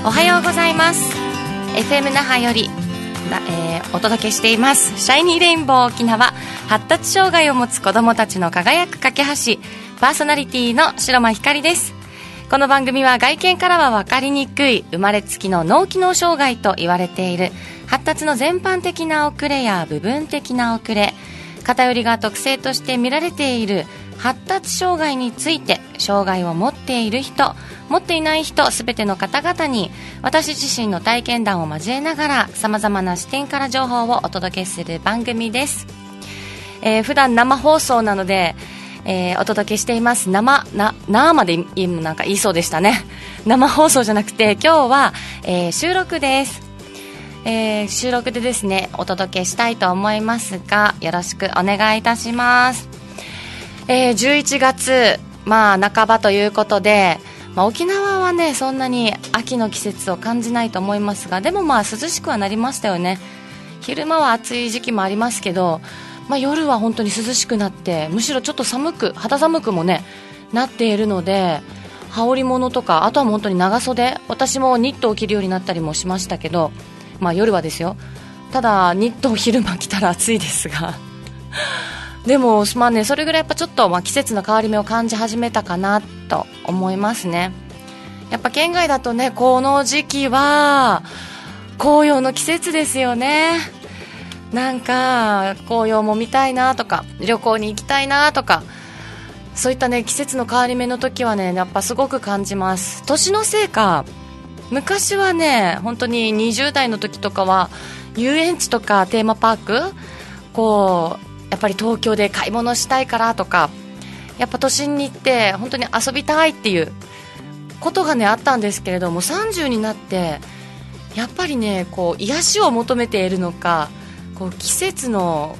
おはようございます。 FM 那覇より、お届けしていますシャイニーレインボー沖縄、発達障害を持つ子どもたちの輝く架け橋、パーソナリティの白間ひかりです。この番組は外見からは分かりにくい生まれつきの脳機能障害と言われている発達の全般的な遅れや部分的な遅れ、偏りが特性として見られている発達障害について、障害を持っている人、持っていない人、すべての方々に私自身の体験談を交えながら様々な視点から情報をお届けする番組です。普段生放送なので、お届けしています。生までなんか言いそうでしたね。生放送じゃなくて今日は、収録です。収録でですねお届けしたいと思いますが、よろしくお願いいたします。11月、半ばということで、沖縄はねそんなに秋の季節を感じないと思いますが、でも涼しくはなりましたよね。昼間は暑い時期もありますけど、夜は本当に涼しくなって、むしろちょっと肌寒くもねなっているので、羽織物とか、あとは本当に長袖、私もニットを着るようになったりもしましたけど、夜はですよ。ただニットを昼間着たら暑いですがでもそれぐらいやっぱちょっと季節の変わり目を感じ始めたかなと思いますね。やっぱ県外だとね、この時期は紅葉の季節ですよね。なんか紅葉も見たいなとか、旅行に行きたいなとか、そういったね季節の変わり目の時はねやっぱすごく感じます。年のせいか、昔はね本当に20代の時とかは遊園地とかテーマパーク、やっぱり東京で買い物したいからとか、やっぱ都心に行って本当に遊びたいっていうことがねあったんですけれども、30になってやっぱりね癒しを求めているのか、季節の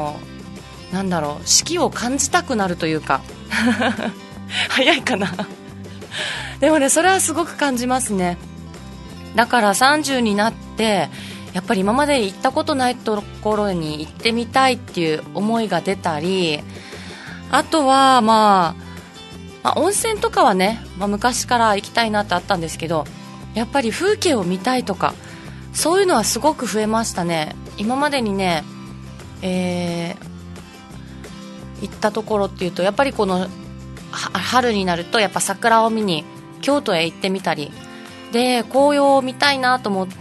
四季を感じたくなるというか早いかなでもねそれはすごく感じますね。だから30になってやっぱり今まで行ったことないところに行ってみたいっていう思いが出たり、あとは温泉とかはね、昔から行きたいなってあったんですけど、やっぱり風景を見たいとか、そういうのはすごく増えましたね。今までにね、行ったところっていうと、やっぱりこの春になるとやっぱ桜を見に京都へ行ってみたりで、紅葉を見たいなと思って、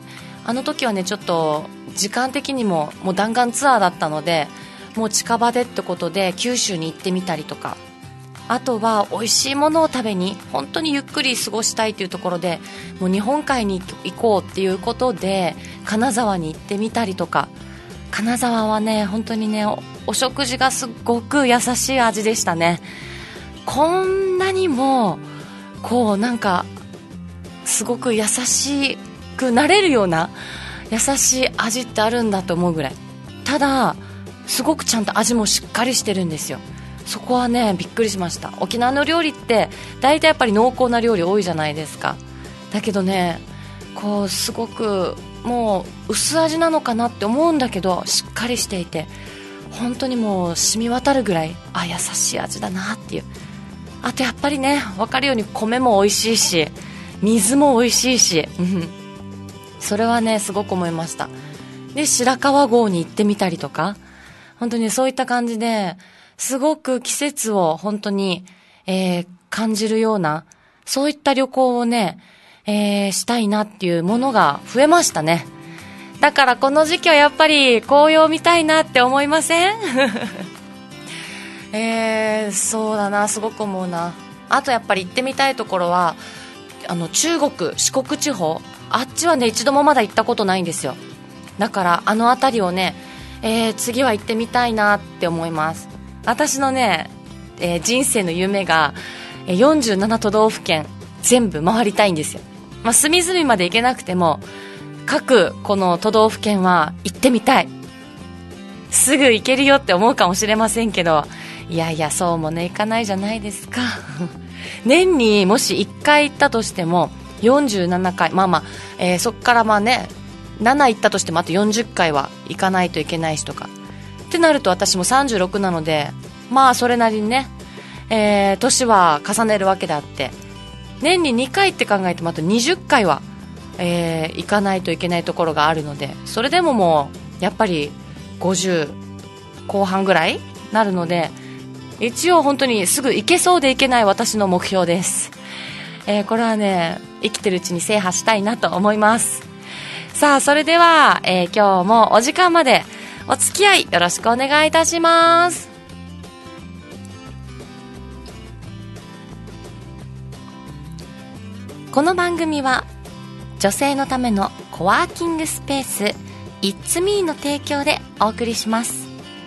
あの時はねちょっと時間的にもう弾丸ツアーだったので、もう近場でってことで九州に行ってみたりとか、あとは美味しいものを食べに本当にゆっくり過ごしたいというところで、もう日本海に行こうっていうことで金沢に行ってみたりとか、金沢はね本当にね お食事がすごく優しい味でしたね。こんなにもなんかすごく優しくなれるような優しい味ってあるんだと思うぐらい、ただすごくちゃんと味もしっかりしてるんですよ。そこはねびっくりしました。沖縄の料理って大体やっぱり濃厚な料理多いじゃないですか。だけどねすごくもう薄味なのかなって思うんだけど、しっかりしていて本当にもう染み渡るぐらい優しい味だなっていう。あとやっぱりね分かるように米も美味しいし水も美味しいしそれはねすごく思いました。で白川郷に行ってみたりとか、本当にそういった感じですごく季節を本当に、感じるような、そういった旅行をね、したいなっていうものが増えましたね。だからこの時期はやっぱり紅葉見たいなって思いませんそうだな、すごく思うな。あとやっぱり行ってみたいところは中国、四国地方、あっちはね一度もまだ行ったことないんですよ。だからあの辺りをね、次は行ってみたいなって思います。私のね、人生の夢が47都道府県全部回りたいんですよ。隅々まで行けなくても各この都道府県は行ってみたい。すぐ行けるよって思うかもしれませんけど、いやいやそうもねいかないじゃないですか年にもし1回行ったとしても47回、そっからね7行ったとしてもあと40回は行かないといけないしとかってなると、私も36なのでそれなりにね、年は重ねるわけであって、年に2回って考えてもあと20回は行かないといけないところがあるので、それでももうやっぱり50後半ぐらいなるので、一応本当にすぐ行けそうで行けない私の目標です。これはね、生きてるうちに制覇したいなと思います。さあ、それでは、今日もお時間までお付き合いよろしくお願いいたします。この番組は女性のためのコワーキングスペース It's Me の提供でお送りします。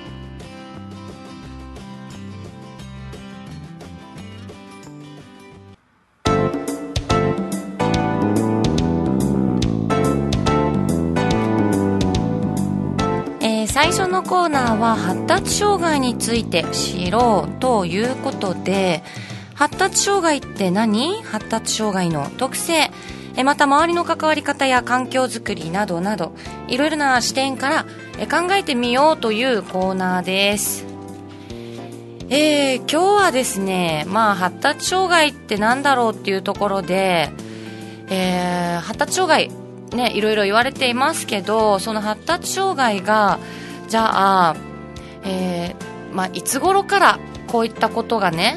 最初のコーナーは発達障害について知ろうということで、発達障害って何？発達障害の特性、また周りの関わり方や環境づくりなどなど、いろいろな視点から考えてみようというコーナーです。今日はですね、発達障害ってなんだろうっていうところで、発達障害ね、いろいろ言われていますけど、その発達障害がじゃあ、いつ頃からこういったことがね、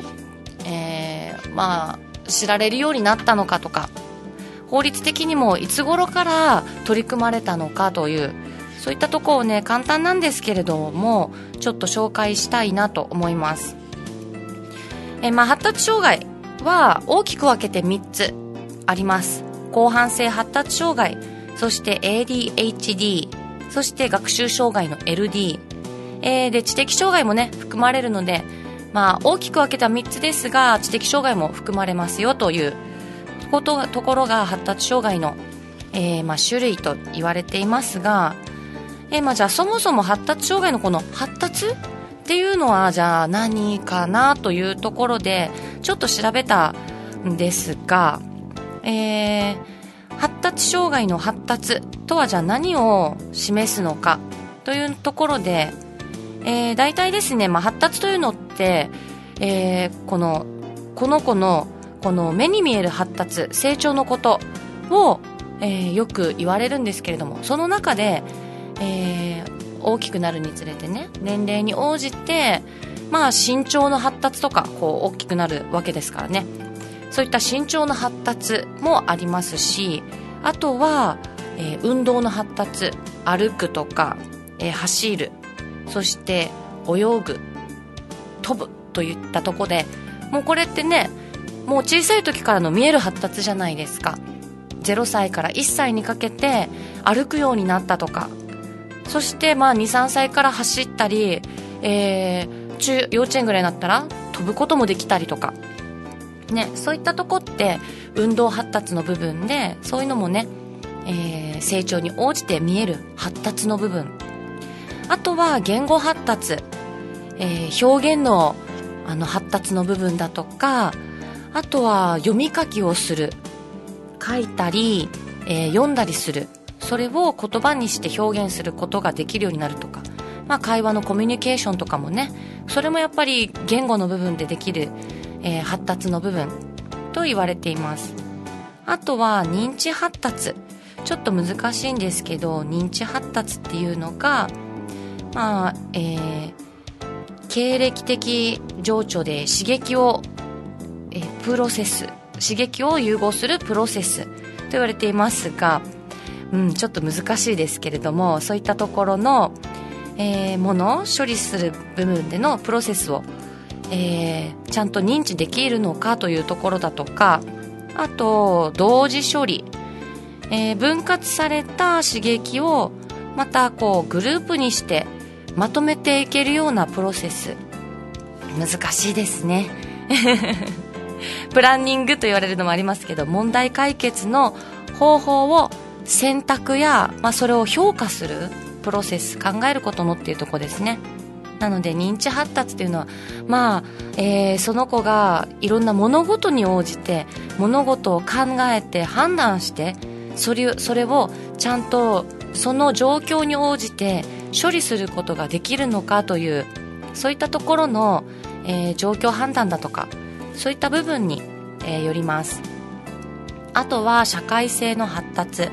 知られるようになったのかとか、法律的にもいつ頃から取り組まれたのかという、そういったところをね、簡単なんですけれどもちょっと紹介したいなと思います。発達障害は大きく分けて3つあります。広範性発達障害、そして ADHD、 そして学習障害の LD、で知的障害もね含まれるので、大きく分けた3つですが、知的障害も含まれますよというところが発達障害の、種類と言われていますが、じゃあそもそも発達障害のこの発達っていうのはじゃあ何かなというところでちょっと調べたんですが、発達障害の発達とはじゃあ何を示すのかというところで、大体ですね、発達というのって、この子のこの目に見える発達、成長のことを、よく言われるんですけれども、その中で、大きくなるにつれてね、年齢に応じて、身長の発達とかこう大きくなるわけですからね、そういった身長の発達もありますし、あとは、運動の発達、歩くとか、走る、そして泳ぐ、飛ぶといったところで、もうこれってね、もう小さい時からの見える発達じゃないですか。0歳から1歳にかけて歩くようになったとか、そして2、3歳から走ったり、幼稚園ぐらいになったら飛ぶこともできたりとかね、そういったとこって運動発達の部分で、そういうのもね、成長に応じて見える発達の部分。あとは言語発達、表現の発達の部分だとか、あとは読み書きをする、書いたり、読んだりする、それを言葉にして表現することができるようになるとか、会話のコミュニケーションとかもね、それもやっぱり言語の部分でできる、発達の部分と言われています。あとは認知発達、ちょっと難しいんですけど、認知発達っていうのが、経歴的情緒で刺激を、プロセス、刺激を融合するプロセスと言われていますが、ちょっと難しいですけれども、そういったところの、ものを処理する部分でのプロセスを、ちゃんと認知できるのかというところだとか、あと同時処理、分割された刺激をまたこうグループにしてまとめていけるようなプロセス、難しいですねプランニングと言われるのもありますけど、問題解決の方法を選択や、それを評価するプロセス、考えることのっていうところですね。なので認知発達っていうのは、その子がいろんな物事に応じて物事を考えて判断して、それをちゃんとその状況に応じて処理することができるのかという、そういったところの、状況判断だとか、そういった部分に、よります。 あとは社会性の発達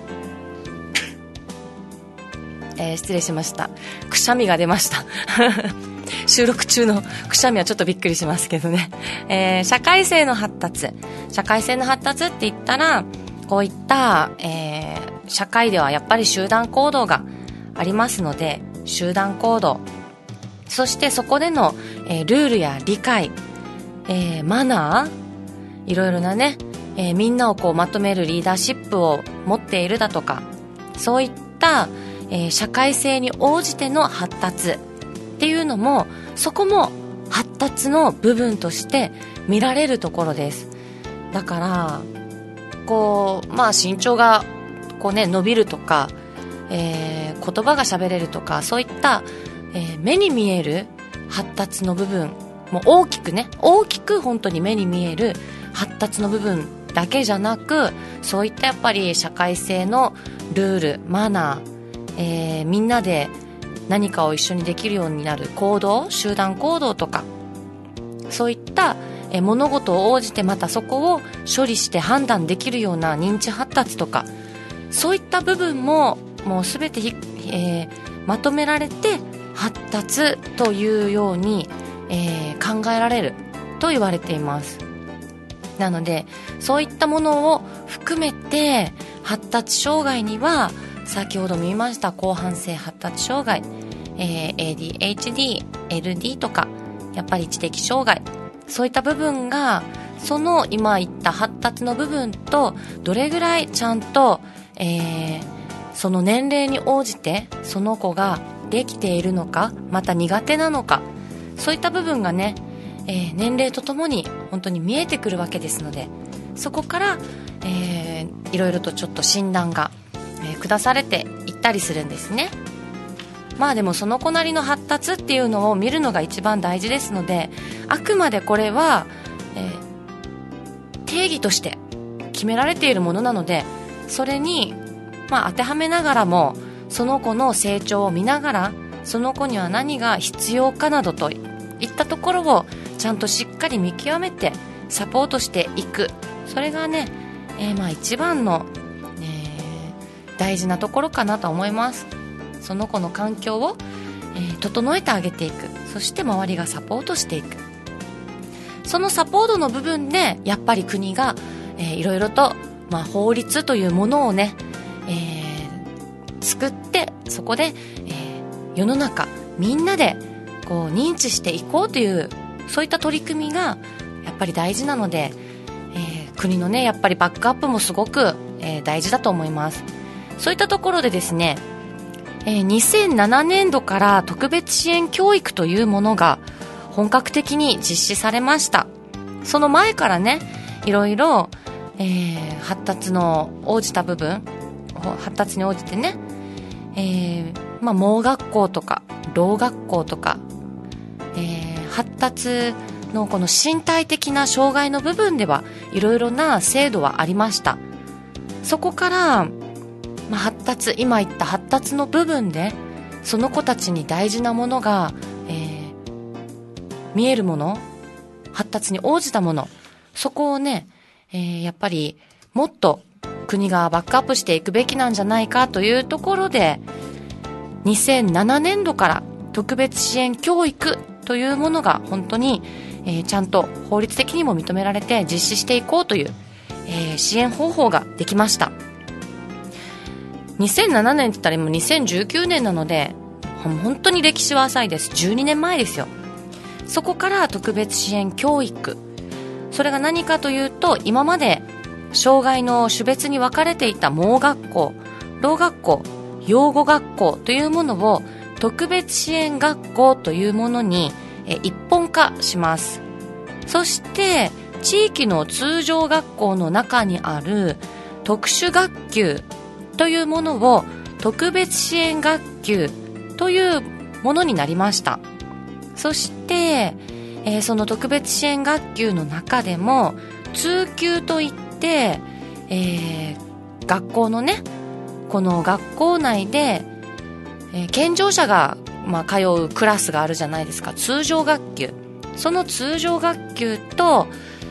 失礼しました。くしゃみが出ました収録中のくしゃみはちょっとびっくりしますけどね、社会性の発達って言ったら、こういった、社会ではやっぱり集団行動がありますので、集団行動、そしてそこでの、ルールや理解、マナー、いろいろなね、みんなをこうまとめるリーダーシップを持っているだとか、そういった、社会性に応じての発達っていうのも、そこも発達の部分として見られるところです。だからこう、身長がこう、伸びるとか、言葉が喋れるとか、そういった、目に見える発達の部分も大きく本当に目に見える発達の部分だけじゃなく、そういったやっぱり社会性のルール、マナー、みんなで何かを一緒にできるようになる行動、集団行動とか、そういった物事を応じてまたそこを処理して判断できるような認知発達とか、そういった部分ももう全て、まとめられて発達というように、考えられると言われています。なのでそういったものを含めて、発達障害には先ほども言いました広汎性発達障害、ADHD、LD とか、やっぱり知的障害、そういった部分がその今言った発達の部分とどれぐらいちゃんと、その年齢に応じてその子ができているのか、また苦手なのか、そういった部分がね、年齢とともに本当に見えてくるわけですので、そこから、いろいろとちょっと診断が、下されていったりするんですね。でもその子なりの発達っていうのを見るのが一番大事ですので、あくまでこれは、定義として決められているものなので、それに、当てはめながらも、その子の成長を見ながら、その子には何が必要かなどといったところをちゃんとしっかり見極めてサポートしていく、それがね、一番の、大事なところかなと思います。その子の環境を、整えてあげていく、そして周りがサポートしていく、そのサポートの部分でやっぱり国が、いろいろと、法律というものをね、作って、そこで、世の中みんなでこう認知していこうという、そういった取り組みがやっぱり大事なので、国のねやっぱりバックアップもすごく、大事だと思います。そういったところでですね、2007年度から特別支援教育というものが本格的に実施されました。その前からね、いろいろ、発達の応じた部分、発達に応じてね、盲学校とか聾学校とか、発達のこの身体的な障害の部分ではいろいろな制度はありました。そこから、発達、今言った発達の部分でその子たちに大事なものが、見えるもの、発達に応じたもの、そこをね、やっぱりもっと国がバックアップしていくべきなんじゃないかというところで、2007年度から特別支援教育というものが本当に、ちゃんと法律的にも認められて実施していこうという、支援方法ができました。2007年って言ったらもう2019年なので、本当に歴史は浅いです。12年前ですよ。そこから特別支援教育、それが何かというと、今まで障害の種別に分かれていた盲学校、聾学校、養護学校というものを特別支援学校というものに一本化します。そして地域の通常学校の中にある特殊学級というものを特別支援学級というものになりました。そして、その特別支援学級の中でも通級といって、学校のね、この学校内で、健常者が、通うクラスがあるじゃないですか。通常学級、その通常学級と、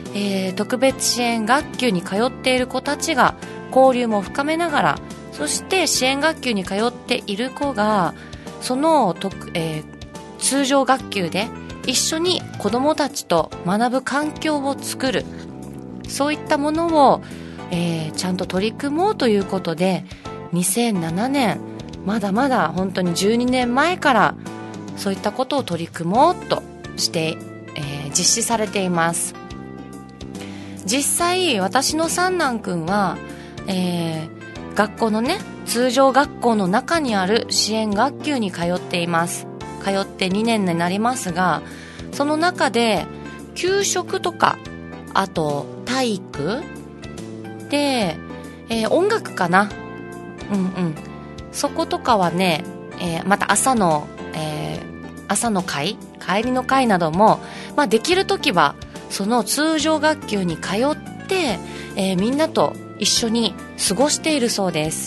特別支援学級に通っている子たちが交流も深めながら、そして支援学級に通っている子がその通常学級で一緒に子どもたちと学ぶ環境を作る、そういったものを、ちゃんと取り組もうということで、2007年、まだまだ本当に12年前からそういったことを取り組もうとして、実施されています。実際私の三男くんは、学校のね、通常学校の中にある支援学級に通っています。通って2年になりますが、その中で給食とか、あと体育で、音楽かな、そことかはね、また朝の会、帰りの会なども、できるときはその通常学級に通って、みんなと一緒に過ごしているそうです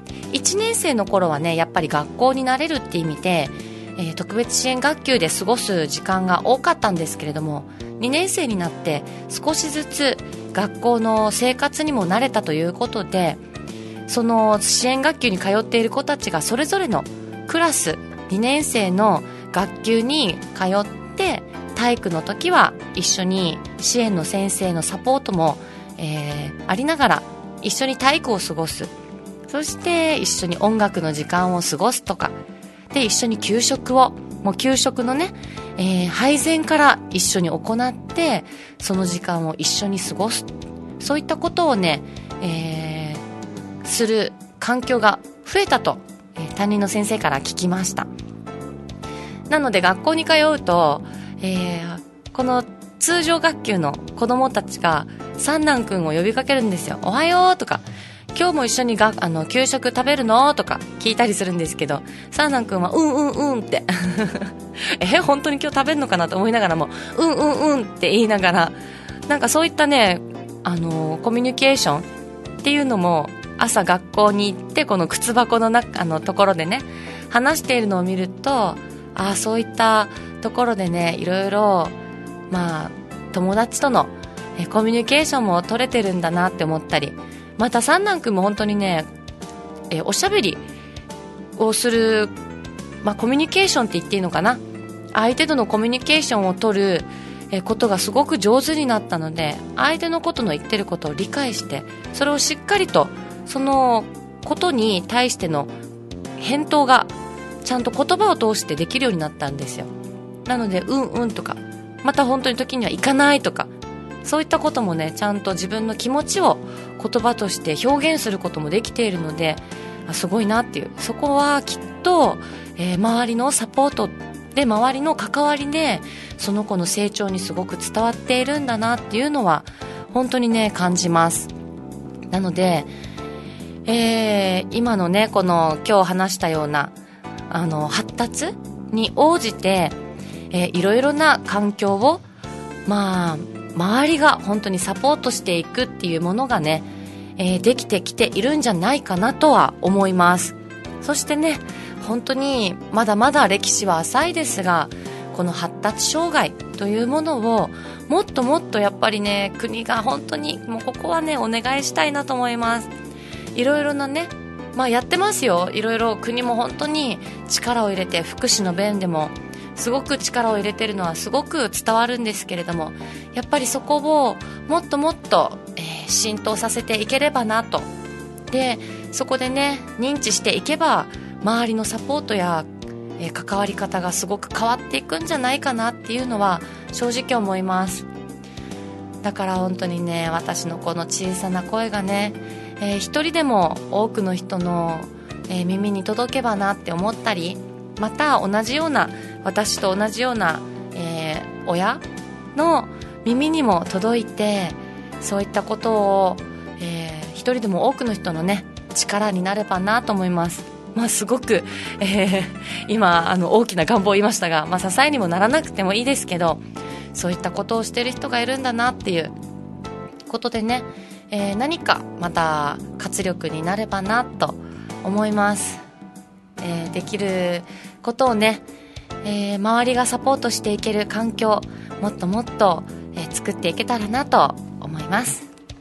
。1年生の頃はね、やっぱり学校に慣れるって意味で、特別支援学級で過ごす時間が多かったんですけれども、2年生になって少しずつ学校の生活にも慣れたということで、その支援学級に通っている子たちがそれぞれのクラス、2年生の学級に通って、体育の時は一緒に支援の先生のサポートも、ありながら一緒に体育を過ごす、そして一緒に音楽の時間を過ごすとかで、一緒に給食を、もう給食のね、配膳から一緒に行って、その時間を一緒に過ごす、そういったことをね、する環境が増えたと、担任の先生から聞きました。なので学校に通うと、この通常学級の子どもたちが三男くんを呼びかけるんですよ。おはようとか、今日も一緒に給食食べるのとか聞いたりするんですけど、三男くんはって本当に今日食べるのかなと思いながらもって言いながら、なんかそういったね、コミュニケーションっていうのも朝学校に行って、この靴箱のところでね話しているのを見ると、そういったところでね、いろいろ友達とのコミュニケーションも取れてるんだなって思ったり、また三男くんも本当にね、おしゃべりをする、コミュニケーションって言っていいのかな、相手とのコミュニケーションを取ることがすごく上手になったので、相手のことの言ってることを理解して、それをしっかりとそのことに対しての返答がちゃんと言葉を通してできるようになったんですよ。なのでとか、また本当に時には行かないとか、そういったこともね、ちゃんと自分の気持ちを言葉として表現することもできているので、すごいなっていう、そこはきっと、周りのサポートで、周りの関わりでその子の成長にすごく伝わっているんだなっていうのは本当にね感じます。なので、今のね、この今日話したような発達に応じて、いろいろな環境を周りが本当にサポートしていくっていうものがね、できてきているんじゃないかなとは思います。そしてね、本当にまだまだ歴史は浅いですが、この発達障害というものをもっともっとやっぱりね、国が本当にもうここはねお願いしたいなと思います。いろいろなね、やってますよ。いろいろ国も本当に力を入れて、福祉の面でもすごく力を入れてるのはすごく伝わるんですけれども、やっぱりそこをもっともっと、浸透させていければなと。で、そこでね認知していけば、周りのサポートや、関わり方がすごく変わっていくんじゃないかなっていうのは正直思います。だから本当にね、私のこの小さな声がね、一人でも多くの人の、耳に届けばなって思ったり、また同じような、私と同じような、親の耳にも届いて、そういったことを、一人でも多くの人のね力になればなと思います。すごく、今大きな願望を言いましたが、支えにもならなくてもいいですけど、そういったことをしている人がいるんだなっていうことでね、何かまた活力になればなと思います。できることをね、周りがサポートしていける環境、もっともっと、 作っていけたらなと思います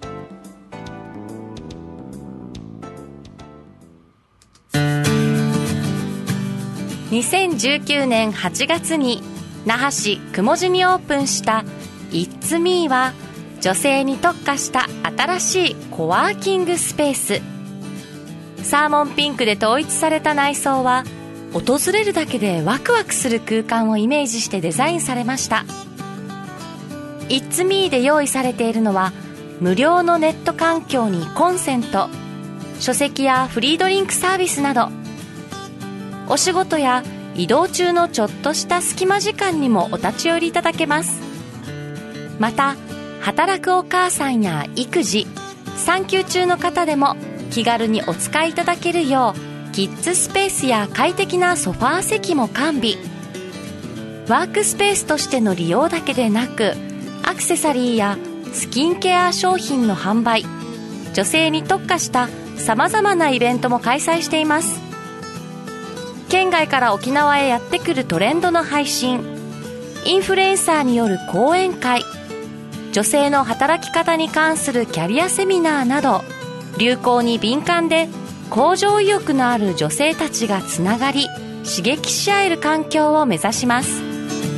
。2019年8月に那覇市雲地にオープンしたIt's Meは、女性に特化した新しいコワーキングスペース。サーモンピンクで統一された内装は、訪れるだけでワクワクする空間をイメージしてデザインされました。It's Meで用意されているのは、無料のネット環境にコンセント、書籍やフリードリンクサービスなど、お仕事や移動中のちょっとした隙間時間にもお立ち寄りいただけます。また、働くお母さんや育児、産休中の方でも気軽にお使いいただけるよう、キッズスペースや快適なソファー席も完備。ワークスペースとしての利用だけでなく、アクセサリーやスキンケア商品の販売、女性に特化したさまざまなイベントも開催しています。県外から沖縄へやってくるトレンドの配信、インフルエンサーによる講演会、女性の働き方に関するキャリアセミナーなど、流行に敏感で向上意欲のある女性たちがつながり、刺激し合える環境を目指します。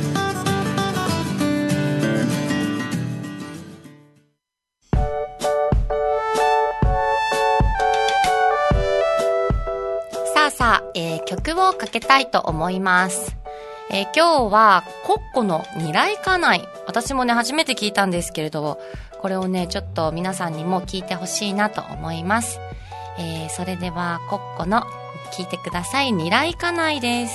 曲をかけたいと思います。今日はコッコのニライカナイ、私もね初めて聞いたんですけれど、これをねちょっと皆さんにも聞いてほしいなと思います。それではコッコの聞いてください。ニライカナイです。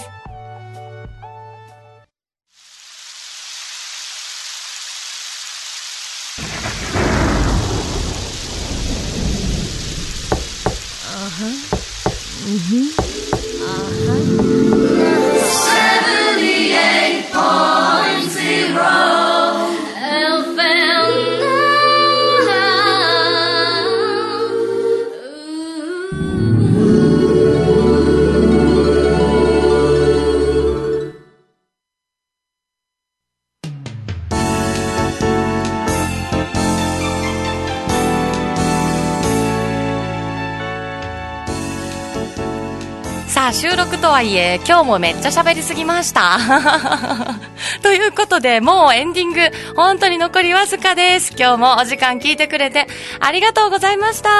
収録とはいえ今日もめっちゃ喋りすぎましたということで、もうエンディング本当に残りわずかです。今日もお時間聞いてくれてありがとうございました。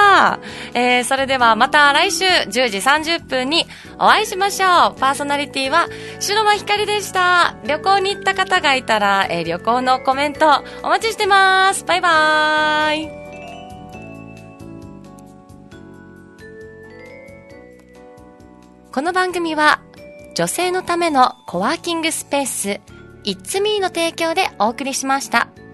それではまた来週10時30分にお会いしましょう。パーソナリティは白間ひかりでした。旅行に行った方がいたら、旅行のコメントお待ちしてます。バイバーイ。この番組は女性のためのコワーキングスペースIt's Meの提供でお送りしました。